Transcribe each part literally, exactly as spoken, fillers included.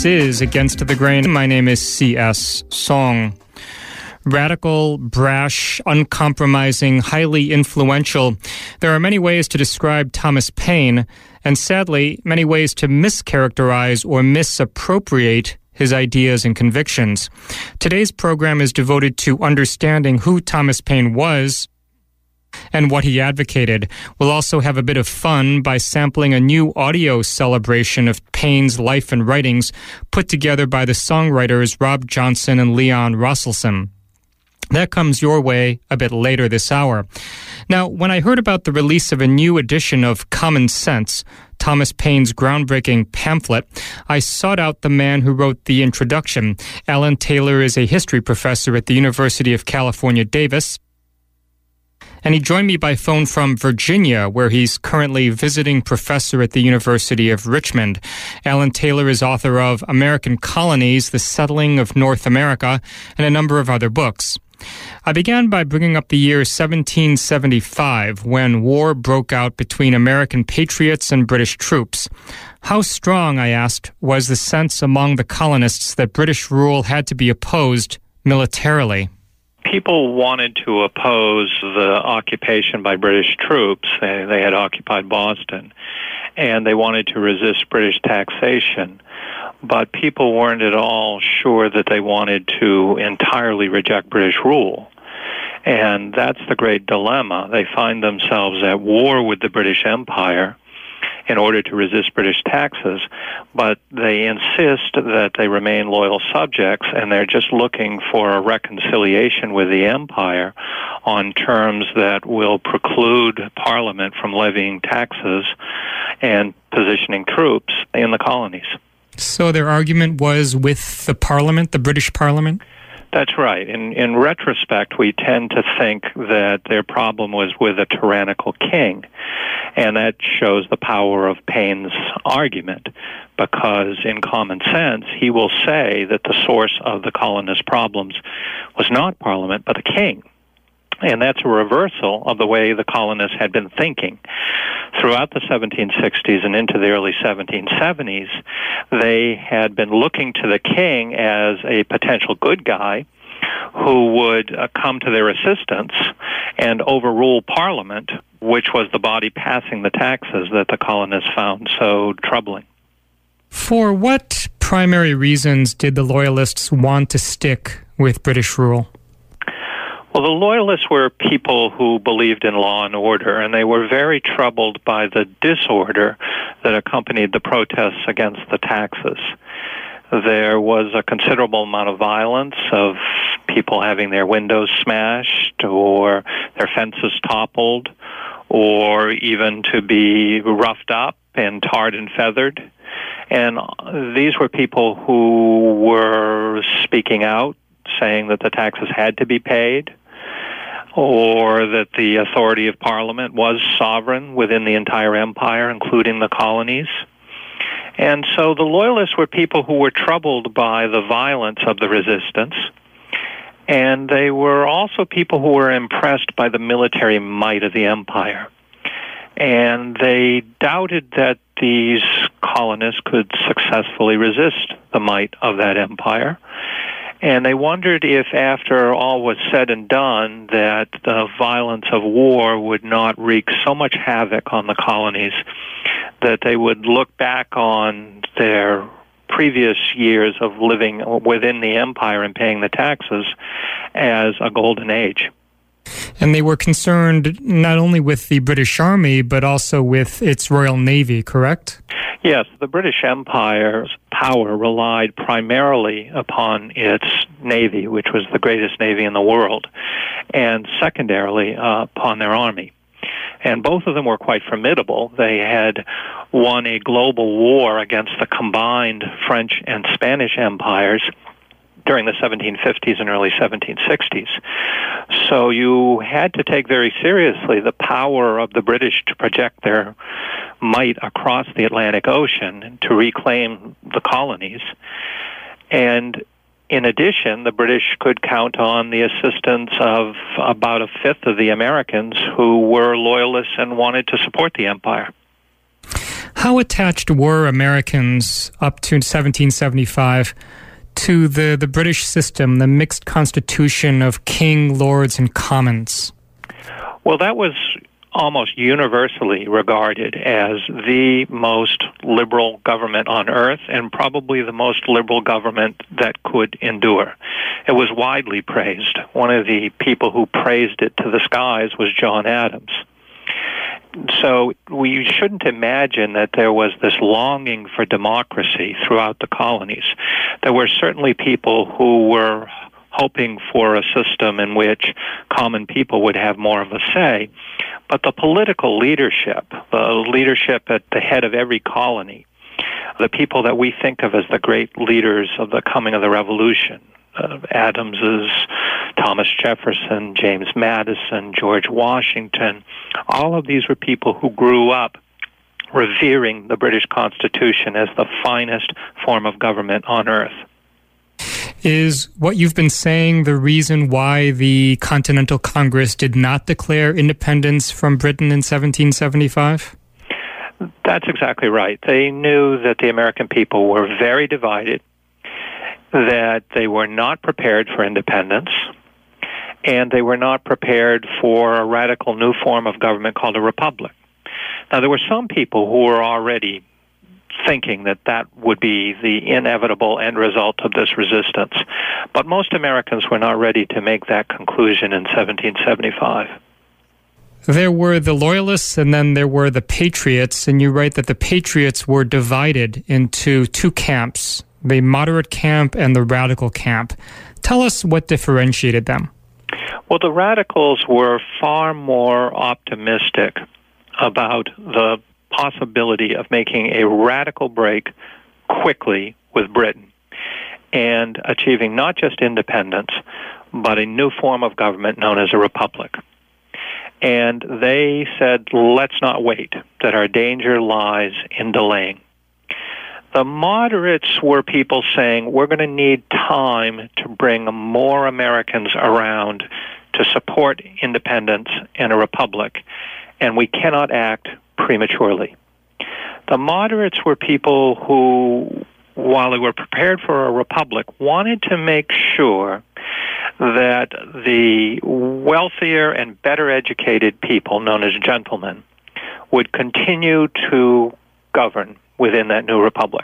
This is Against the Grain. My name is C S. Song. Radical, brash, uncompromising, highly influential. There are many ways to describe Thomas Paine, and sadly, many ways to mischaracterize or misappropriate his ideas and convictions. Today's program is devoted to understanding who Thomas Paine was and what he advocated. We'll also have a bit of fun by sampling a new audio celebration of Paine's life and writings put together by the songwriters Rob Johnson and Leon Rosselson. That comes your way a bit later this hour. Now, when I heard about the release of a new edition of Common Sense, Thomas Paine's groundbreaking pamphlet, I sought out the man who wrote the introduction. Alan Taylor is a history professor at the University of California, Davis, and he joined me by phone from Virginia, where he's currently visiting professor at the University of Richmond. Alan Taylor is author of American Colonies, The Settling of North America, and a number of other books. I began by bringing up the year seventeen seventy-five, when war broke out between American patriots and British troops. How strong, I asked, was the sense among the colonists that British rule had to be opposed militarily? People wanted to oppose the occupation by British troops. They, they had occupied Boston, and they wanted to resist British taxation. But people weren't at all sure that they wanted to entirely reject British rule. And that's the great dilemma. They find themselves at war with the British Empire in order to resist British taxes, but they insist that they remain loyal subjects, and they're just looking for a reconciliation with the empire on terms that will preclude Parliament from levying taxes and positioning troops in the colonies. So their argument was with the Parliament, the British Parliament? That's right. In in retrospect, we tend to think that their problem was with a tyrannical king, and that shows the power of Paine's argument, because in Common Sense, he will say that the source of the colonists' problems was not Parliament, but the king. And that's a reversal of the way the colonists had been thinking. Throughout the seventeen sixties and into the early seventeen seventies, they had been looking to the king as a potential good guy who would uh, come to their assistance and overrule Parliament, which was the body passing the taxes that the colonists found so troubling. For what primary reasons did the Loyalists want to stick with British rule? Well, the Loyalists were people who believed in law and order, and they were very troubled by the disorder that accompanied the protests against the taxes. There was a considerable amount of violence, of people having their windows smashed or their fences toppled, or even to be roughed up and tarred and feathered. And these were people who were speaking out, saying that the taxes had to be paid, or that the authority of Parliament was sovereign within the entire empire, including the colonies. And so the Loyalists were people who were troubled by the violence of the resistance, and they were also people who were impressed by the military might of the empire. And they doubted that these colonists could successfully resist the might of that empire. And they wondered if, after all was said and done, that the violence of war would not wreak so much havoc on the colonies that they would look back on their previous years of living within the empire and paying the taxes as a golden age. And they were concerned not only with the British Army, but also with its Royal Navy, correct? Yes, the British Empire's power relied primarily upon its navy, which was the greatest navy in the world, and secondarily uh, upon their army. And both of them were quite formidable. They had won a global war against the combined French and Spanish empires during the seventeen fifties and early seventeen sixties. So you had to take very seriously the power of the British to project their might across the Atlantic Ocean to reclaim the colonies. And in addition, the British could count on the assistance of about a fifth of the Americans who were loyalists and wanted to support the empire. How attached were Americans up to seventeen seventy-five to the, the British system, the mixed constitution of king, lords, and commons? Well, that was almost universally regarded as the most liberal government on earth and probably the most liberal government that could endure. It was widely praised. One of the people who praised it to the skies was John Adams. So we shouldn't imagine that there was this longing for democracy throughout the colonies. There were certainly people who were hoping for a system in which common people would have more of a say. But the political leadership, the leadership at the head of every colony, the people that we think of as the great leaders of the coming of the Revolution, uh, Adams's, Thomas Jefferson, James Madison, George Washington, all of these were people who grew up revering the British Constitution as the finest form of government on earth. Is what you've been saying the reason why the Continental Congress did not declare independence from Britain in seventeen seventy-five? That's exactly right. They knew that the American people were very divided, that they were not prepared for independence, and they were not prepared for a radical new form of government called a republic. Now, there were some people who were already thinking that that would be the inevitable end result of this resistance. But most Americans were not ready to make that conclusion in seventeen seventy-five. There were the Loyalists and then there were the Patriots, and you write that the Patriots were divided into two camps, the moderate camp and the radical camp. Tell us what differentiated them. Well, the radicals were far more optimistic about the possibility of making a radical break quickly with Britain and achieving not just independence, but a new form of government known as a republic. And they said, let's not wait, that our danger lies in delaying. The moderates were people saying, we're going to need time to bring more Americans around to support independence and a republic, and we cannot act prematurely. The moderates were people who, while they were prepared for a republic, wanted to make sure that the wealthier and better educated people, known as gentlemen, would continue to govern within that new republic.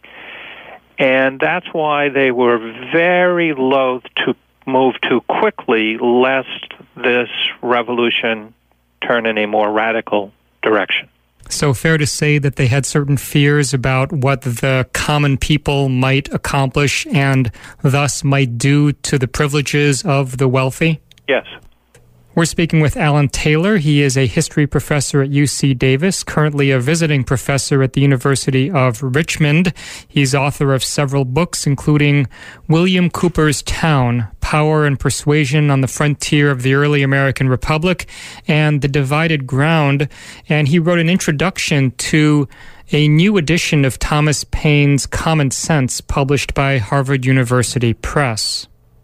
And that's why they were very loath to move too quickly, lest this revolution turn in a more radical direction. So fair to say that they had certain fears about what the common people might accomplish and thus might do to the privileges of the wealthy? Yes. We're speaking with Alan Taylor. He is a history professor at U C Davis, currently a visiting professor at the University of Richmond. He's author of several books, including William Cooper's Town, Power and Persuasion on the Frontier of the Early American Republic, and The Divided Ground. And he wrote an introduction to a new edition of Thomas Paine's Common Sense, published by Harvard University Press.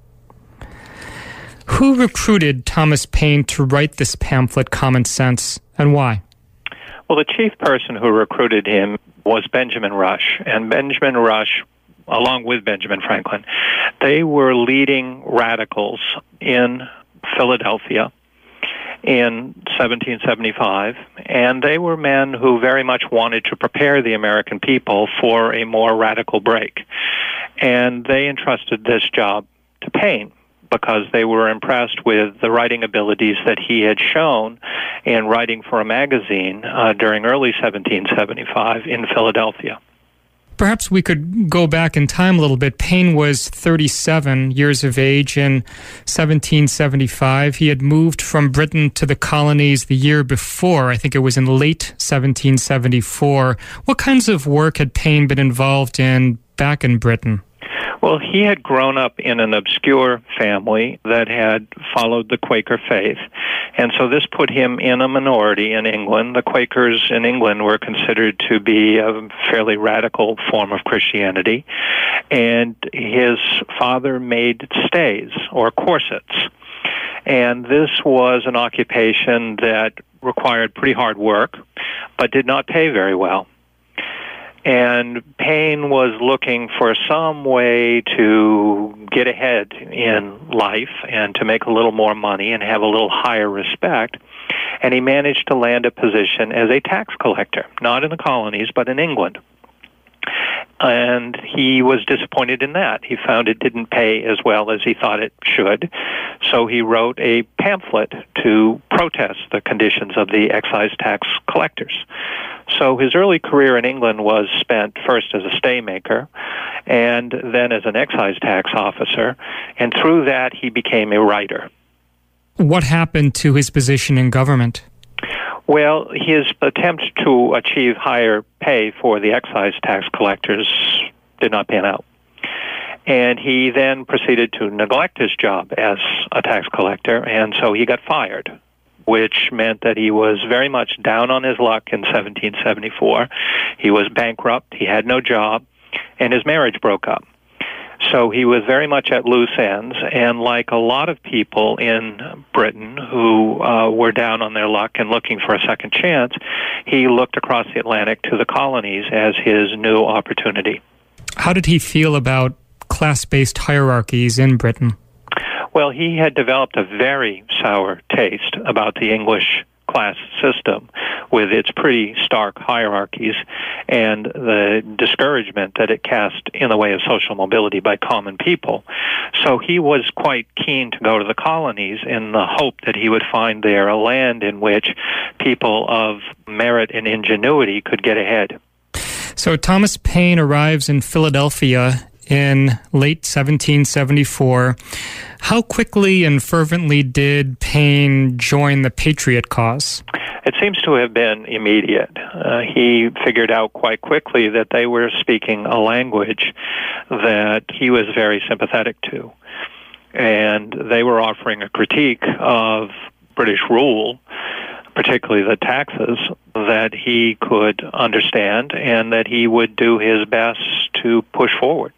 Who recruited Thomas Paine to write this pamphlet, Common Sense, and why? Well, the chief person who recruited him was Benjamin Rush. And Benjamin Rush, along with Benjamin Franklin, they were leading radicals in Philadelphia in seventeen seventy-five. And they were men who very much wanted to prepare the American people for a more radical break. And they entrusted this job to Paine, because they were impressed with the writing abilities that he had shown in writing for a magazine uh, during early seventeen seventy-five in Philadelphia. Perhaps we could go back in time a little bit. Paine was thirty-seven years of age in seventeen seventy-five. He had moved from Britain to the colonies the year before. I think it was in late seventeen seventy-four. What kinds of work had Paine been involved in back in Britain? Well, he had grown up in an obscure family that had followed the Quaker faith, and so this put him in a minority in England. The Quakers in England were considered to be a fairly radical form of Christianity, and his father made stays, or corsets, and this was an occupation that required pretty hard work, but did not pay very well. And Paine was looking for some way to get ahead in life and to make a little more money and have a little higher respect. And he managed to land a position as a tax collector, not in the colonies, but in England. And he was disappointed in that. He found it didn't pay as well as he thought it should. So he wrote a pamphlet to protest the conditions of the excise tax collectors. So his early career in England was spent first as a staymaker and then as an excise tax officer. And through that, he became a writer. What happened to his position in government? Well, his attempt to achieve higher pay for the excise tax collectors did not pan out. And he then proceeded to neglect his job as a tax collector, and so he got fired, which meant that he was very much down on his luck in seventeen seventy-four. He was bankrupt, he had no job, and his marriage broke up. So he was very much at loose ends, and like a lot of people in Britain who uh, were down on their luck and looking for a second chance, he looked across the Atlantic to the colonies as his new opportunity. How did he feel about class-based hierarchies in Britain? Well, he had developed a very sour taste about the English class system with its pretty stark hierarchies and the discouragement that it cast in the way of social mobility by common people. So he was quite keen to go to the colonies in the hope that he would find there a land in which people of merit and ingenuity could get ahead. So Thomas Paine arrives in Philadelphia in late seventeen seventy-four. How quickly and fervently did Paine join the Patriot cause? It seems to have been immediate. Uh, he figured out quite quickly that they were speaking a language that he was very sympathetic to. And they were offering a critique of British rule, particularly the taxes, that he could understand and that he would do his best to push forward.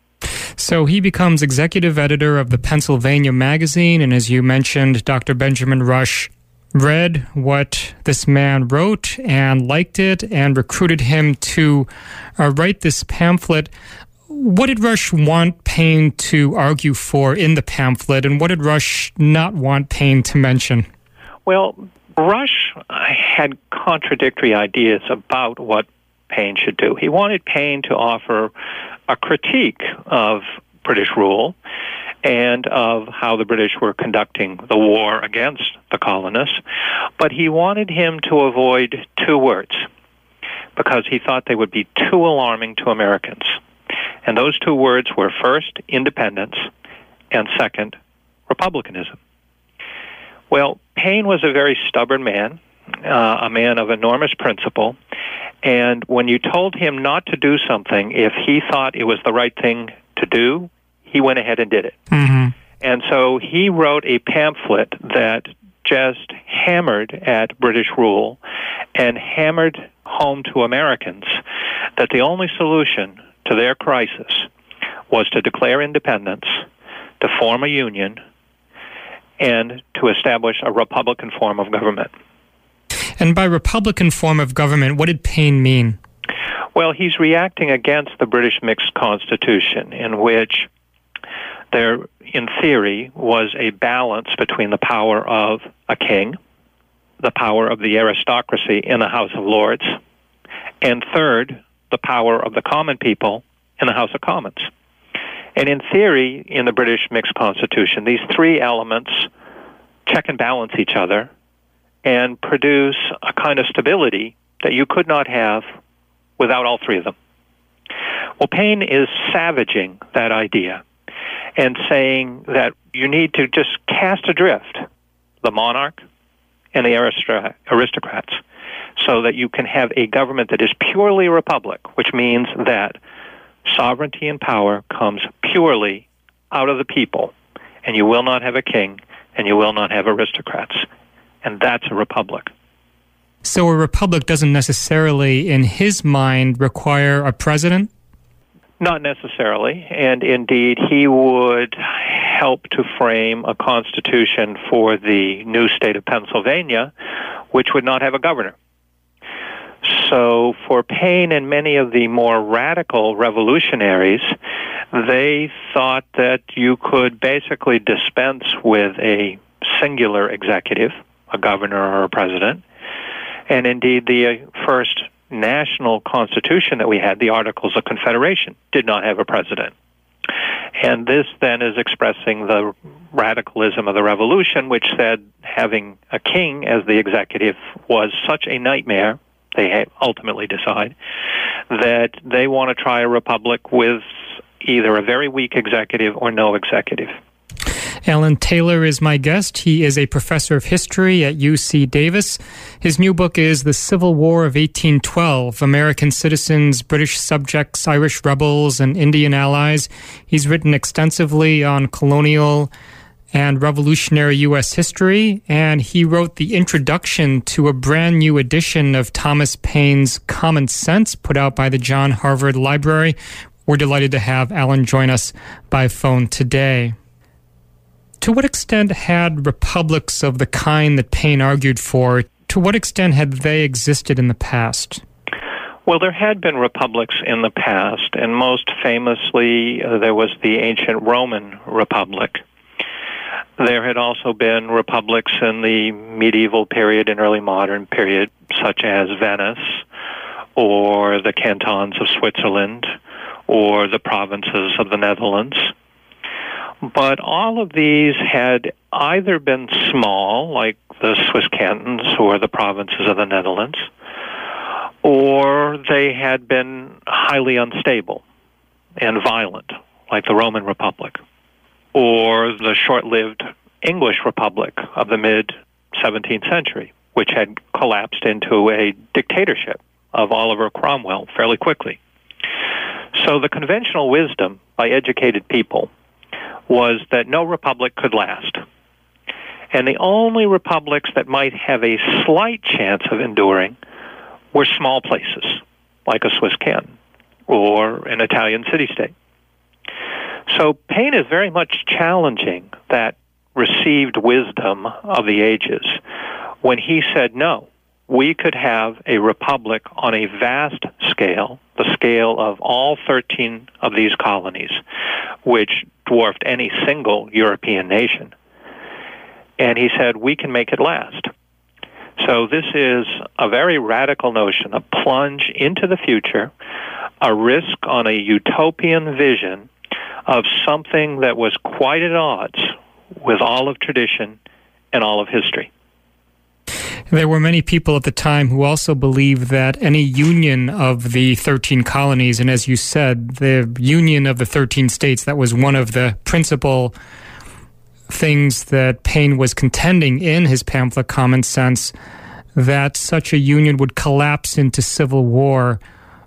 So he becomes executive editor of the Pennsylvania Magazine, and as you mentioned, Doctor Benjamin Rush read what this man wrote and liked it and recruited him to uh, write this pamphlet. What did Rush want Paine to argue for in the pamphlet, and what did Rush not want Paine to mention? Well, Rush had contradictory ideas about what Paine should do. He wanted Paine to offer a critique of British rule and of how the British were conducting the war against the colonists, but he wanted him to avoid two words because he thought they would be too alarming to Americans. And those two words were first, independence, and second, republicanism. Well, Paine was a very stubborn man, uh, a man of enormous principle, and when you told him not to do something, if he thought it was the right thing to do, he went ahead and did it. Mm-hmm. And so he wrote a pamphlet that just hammered at British rule and hammered home to Americans that the only solution to their crisis was to declare independence, to form a union, and to establish a republican form of government. And by republican form of government, what did Paine mean? Well, he's reacting against the British mixed constitution, in which there, in theory, was a balance between the power of a king, the power of the aristocracy in the House of Lords, and third, the power of the common people in the House of Commons. And in theory, in the British mixed constitution, these three elements check and balance each other and produce a kind of stability that you could not have without all three of them. Well, Paine is savaging that idea and saying that you need to just cast adrift the monarch and the aristor- aristocrats so that you can have a government that is purely a republic, which means that sovereignty and power comes purely out of the people, and you will not have a king, and you will not have aristocrats. And that's a republic. So a republic doesn't necessarily, in his mind, require a president? Not necessarily. And indeed, he would help to frame a constitution for the new state of Pennsylvania, which would not have a governor. So for Paine and many of the more radical revolutionaries, they thought that you could basically dispense with a singular executive, a governor or a president. And indeed, the first national constitution that we had, the Articles of Confederation, did not have a president. And this then is expressing the radicalism of the revolution, which said having a king as the executive was such a nightmare, they ultimately decide, that they want to try a republic with either a very weak executive or no executive. Alan Taylor is my guest. He is a professor of history at U C Davis. His new book is The Civil War of eighteen twelve, American Citizens, British Subjects, Irish Rebels, and Indian Allies. He's written extensively on colonial and revolutionary U S history, and he wrote the introduction to a brand new edition of Thomas Paine's Common Sense, put out by the John Harvard Library. We're delighted to have Alan join us by phone today. To what extent had republics of the kind that Paine argued for, to what extent had they existed in the past? Well, there had been republics in the past, and most famously, uh, there was the ancient Roman Republic. There had also been republics in the medieval period and early modern period, such as Venice, or the cantons of Switzerland, or the provinces of the Netherlands. But all of these had either been small, like the Swiss cantons or the provinces of the Netherlands, or they had been highly unstable and violent, like the Roman Republic, or the short-lived English Republic of the mid-seventeenth century, which had collapsed into a dictatorship of Oliver Cromwell fairly quickly. So the conventional wisdom by educated people was that no republic could last. And the only republics that might have a slight chance of enduring were small places, like a Swiss canton or an Italian city-state. So Paine is very much challenging that received wisdom of the ages when he said, no, we could have a republic on a vast scale, the scale of all thirteen of these colonies, which dwarfed any single European nation. And he said, we can make it last. So this is a very radical notion, a plunge into the future, a risk on a utopian vision of something that was quite at odds with all of tradition and all of history. There were many people at the time who also believed that any union of the thirteen colonies, and as you said, the union of the thirteen states, that was one of the principal things that Paine was contending in his pamphlet Common Sense, that such a union would collapse into civil war.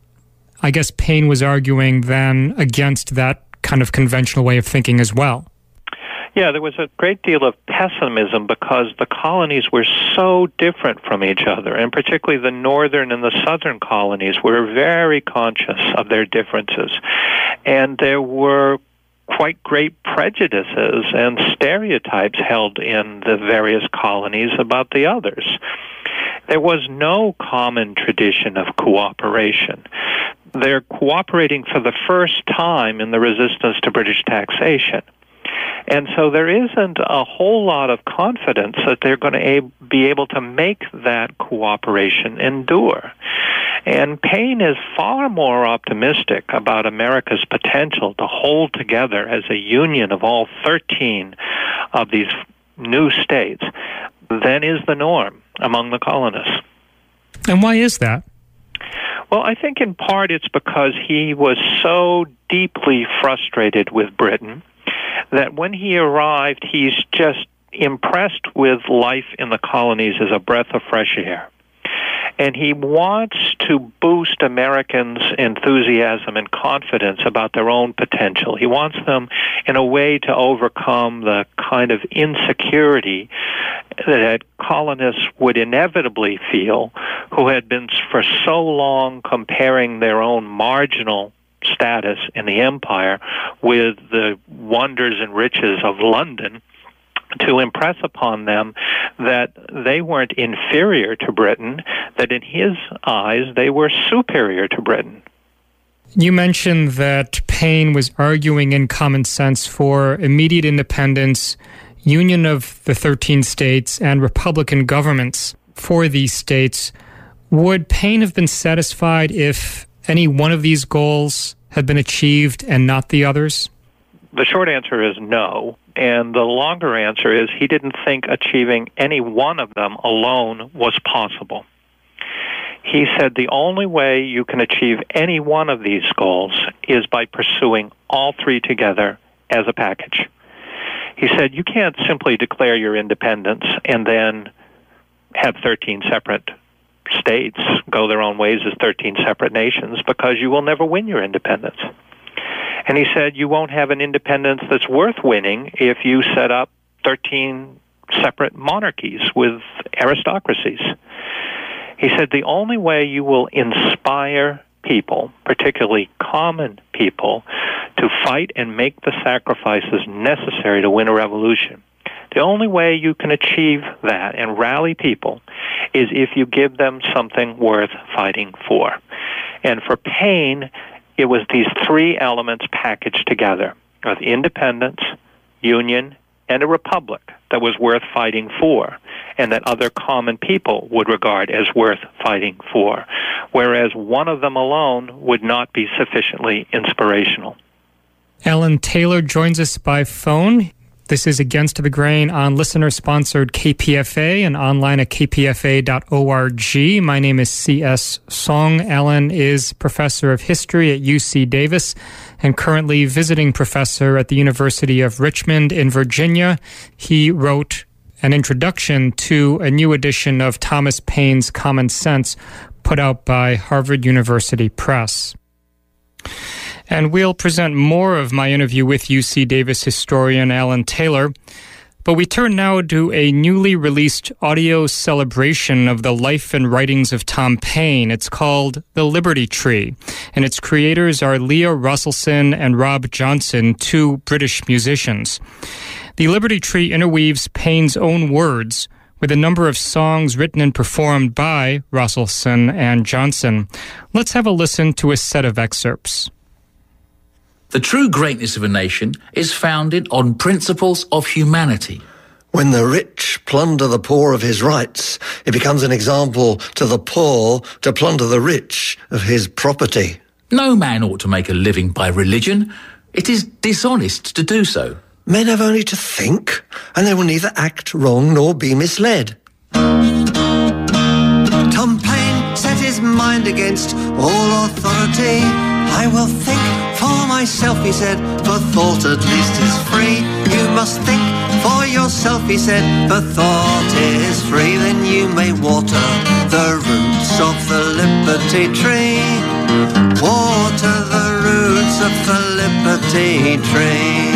I guess Paine was arguing then against that kind of conventional way of thinking as well. Yeah, there was a great deal of pessimism because the colonies were so different from each other, and particularly the northern and the southern colonies were very conscious of their differences. And there were quite great prejudices and stereotypes held in the various colonies about the others. There was no common tradition of cooperation. They're cooperating for the first time in the resistance to British taxation. And so there isn't a whole lot of confidence that they're going to be able to make that cooperation endure. And Paine is far more optimistic about America's potential to hold together as a union of all thirteen of these new states than is the norm among the colonists. And why is that? Well, I think in part it's because he was so deeply frustrated with Britain that when he arrived, he's just impressed with life in the colonies as a breath of fresh air. And he wants to boost Americans' enthusiasm and confidence about their own potential. He wants them, in a way, to overcome the kind of insecurity that colonists would inevitably feel who had been for so long comparing their own marginal status in the empire with the wonders and riches of London to impress upon them that they weren't inferior to Britain, that in his eyes they were superior to Britain. You mentioned that Paine was arguing in Common Sense for immediate independence, union of the thirteen states, and republican governments for these states. Would Paine have been satisfied if any one of these goals had been achieved and not the others? The short answer is no. And the longer answer is he didn't think achieving any one of them alone was possible. He said the only way you can achieve any one of these goals is by pursuing all three together as a package. He said you can't simply declare your independence and then have thirteen separate states go their own ways as thirteen separate nations, because you will never win your independence. And he said you won't have an independence that's worth winning if you set up thirteen separate monarchies with aristocracies. He said the only way you will inspire people, particularly common people, to fight and make the sacrifices necessary to win a revolution, the only way you can achieve that and rally people is if you give them something worth fighting for. And for Paine, it was these three elements packaged together of independence, union, and a republic that was worth fighting for, and that other common people would regard as worth fighting for, whereas one of them alone would not be sufficiently inspirational. Alan Taylor joins us by phone. This is Against the Grain on listener-sponsored K P F A and online at k p f a dot org. My name is C S. Song. Alan is professor of history at U C Davis and currently visiting professor at the University of Richmond in Virginia. He wrote an introduction to a new edition of Thomas Paine's Common Sense put out by Harvard University Press. And we'll present more of my interview with U C Davis historian Alan Taylor. But we turn now to a newly released audio celebration of the life and writings of Tom Paine. It's called The Liberty Tree, and its creators are Leah Russellson and Rob Johnson, two British musicians. The Liberty Tree interweaves Paine's own words with a number of songs written and performed by Russellson and Johnson. Let's have a listen to a set of excerpts. The true greatness of a nation is founded on principles of humanity. When the rich plunder the poor of his rights, it becomes an example to the poor to plunder the rich of his property. No man ought to make a living by religion. It is dishonest to do so. Men have only to think, and they will neither act wrong nor be misled. Tom Paine set his mind against all authority. I will think for myself, he said, for thought at least is free. You must think for yourself, he said, for thought is free. Then you may water the roots of the liberty tree. Water the roots of the liberty tree.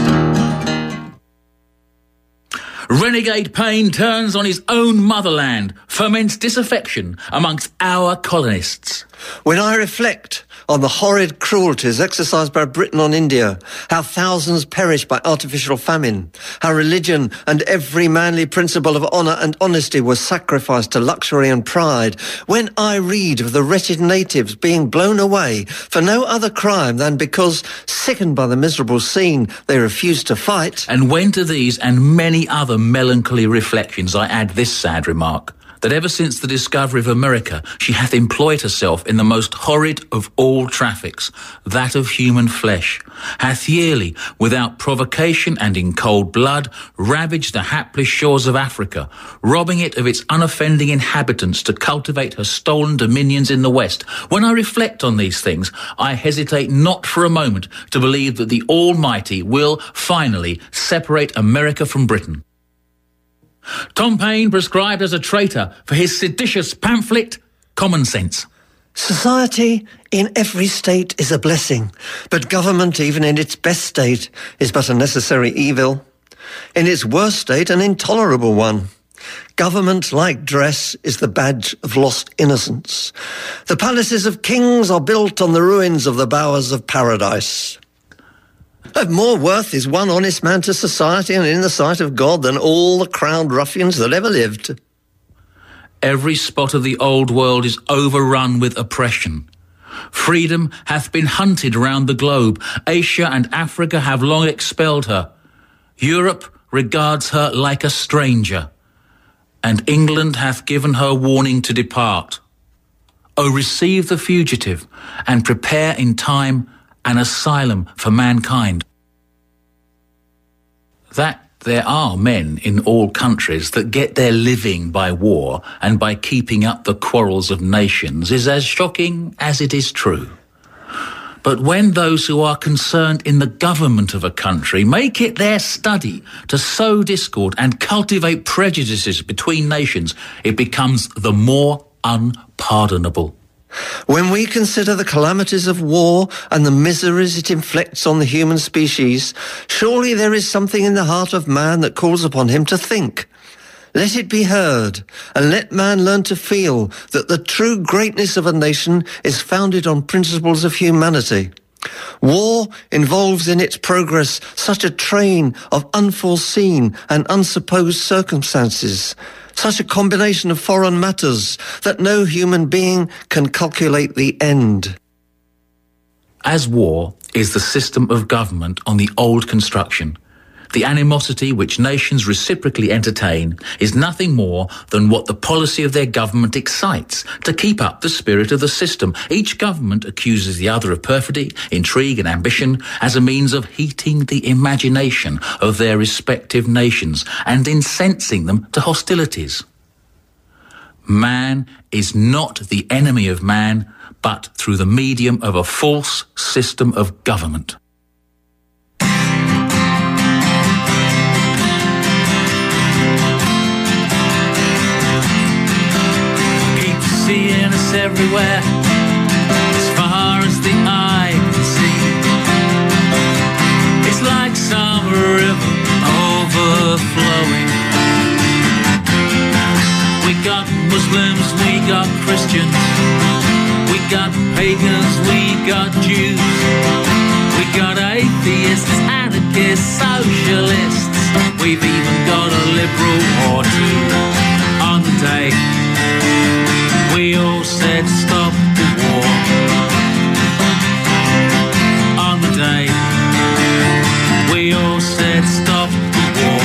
Renegade Paine turns on his own motherland, foments disaffection amongst our colonists. When I reflect on the horrid cruelties exercised by Britain on India, how thousands perished by artificial famine, how religion and every manly principle of honour and honesty was sacrificed to luxury and pride, when I read of the wretched natives being blown away for no other crime than because, sickened by the miserable scene, they refused to fight. And when to these and many other melancholy reflections I add this sad remark, that ever since the discovery of America, she hath employed herself in the most horrid of all traffics, that of human flesh, hath yearly, without provocation and in cold blood, ravaged the hapless shores of Africa, robbing it of its unoffending inhabitants to cultivate her stolen dominions in the West. When I reflect on these things, I hesitate not for a moment to believe that the Almighty will finally separate America from Britain. Tom Paine prescribed as a traitor for his seditious pamphlet, Common Sense. Society in every state is a blessing, but government, even in its best state, is but a necessary evil. In its worst state, an intolerable one. Government, like dress, is the badge of lost innocence. The palaces of kings are built on the ruins of the bowers of paradise. Of more worth is one honest man to society and in the sight of God than all the crowned ruffians that ever lived. Every spot of the old world is overrun with oppression. Freedom hath been hunted round the globe. Asia and Africa have long expelled her. Europe regards her like a stranger, and England hath given her warning to depart. O receive the fugitive, and prepare in time an asylum for mankind. That there are men in all countries that get their living by war and by keeping up the quarrels of nations is as shocking as it is true. But when those who are concerned in the government of a country make it their study to sow discord and cultivate prejudices between nations, it becomes the more unpardonable. When we consider the calamities of war and the miseries it inflicts on the human species, surely there is something in the heart of man that calls upon him to think. Let it be heard, and let man learn to feel that the true greatness of a nation is founded on principles of humanity. War involves in its progress such a train of unforeseen and unsupposed circumstances, such a combination of foreign matters, that no human being can calculate the end. As war is the system of government on the old construction, the animosity which nations reciprocally entertain is nothing more than what the policy of their government excites to keep up the spirit of the system. Each government accuses the other of perfidy, intrigue and ambition as a means of heating the imagination of their respective nations and incensing them to hostilities. Man is not the enemy of man, but through the medium of a false system of government. Seeing us everywhere, as far as the eye can see. It's like some river overflowing. We got Muslims, we got Christians, we got pagans, we got Jews, we got atheists, anarchists, socialists. We've even got a liberal or two. On the day we all said stop the war. On the day we all said stop the war.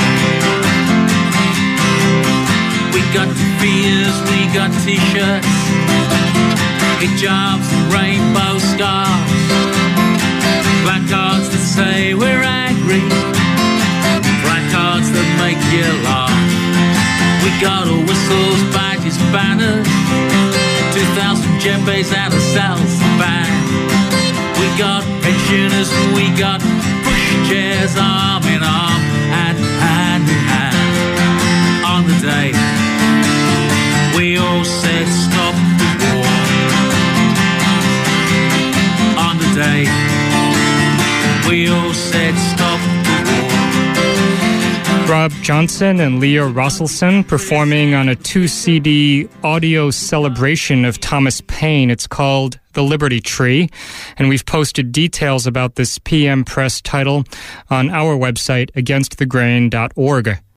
We got beers, we got t-shirts, hijabs and rainbow scarves, placards that say we're angry, placards that make you laugh. We got all whistles, badges, banners, two thousand djembes and a salsa band. We got pensioners, we got pushchairs, arm in arm and hand in hand. On the day we all said stop the war. On the day we all said stop the war. Rob Johnson and Leah Rosselson performing on a two C D audio celebration of Thomas Paine. It's called The Liberty Tree, and we've posted details about this P M Press title on our website, against the grain dot org.